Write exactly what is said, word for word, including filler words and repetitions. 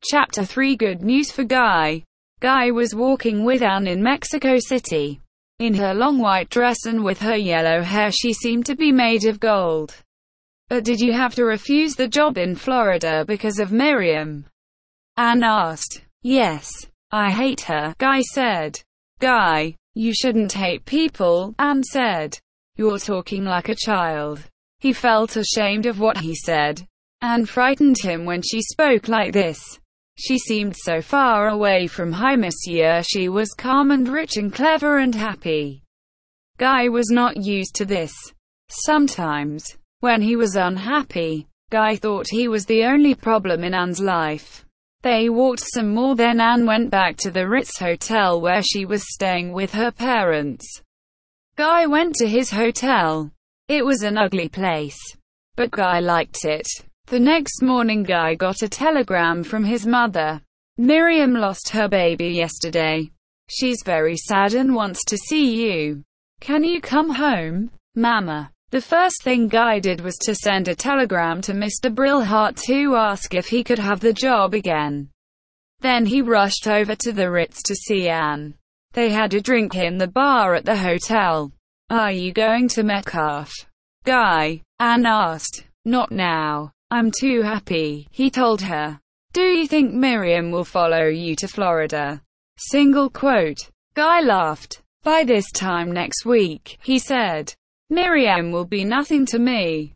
Chapter three. Good news for Guy. Guy was walking with Anne in Mexico City. In her long white dress and with her yellow hair, she seemed to be made of gold. But did you have to refuse the job in Florida because of Miriam? Anne asked. Yes. I hate her, Guy said. Guy, you shouldn't hate people, Anne said. You're talking like a child. He felt ashamed of what he said. Anne frightened him when she spoke like this. She seemed so far away from Hi Monsieur. She was calm and rich and clever and happy. Guy was not used to this. Sometimes, when he was unhappy, Guy thought he was the only problem in Anne's life. They walked some more, then Anne went back to the Ritz Hotel where she was staying with her parents. Guy went to his hotel. It was an ugly place, but Guy liked it. The next morning, Guy got a telegram from his mother. Miriam lost her baby yesterday. She's very sad and wants to see you. Can you come home, Mama? The first thing Guy did was to send a telegram to Mister Brillhart to ask if he could have the job again. Then he rushed over to the Ritz to see Anne. They had a drink in the bar at the hotel. Are you going to Metcalf, Guy? Anne asked. Not now. I'm too happy, he told her. Do you think Miriam will follow you to Florida? Single quote. Guy laughed. By this time next week, he said, Miriam will be nothing to me.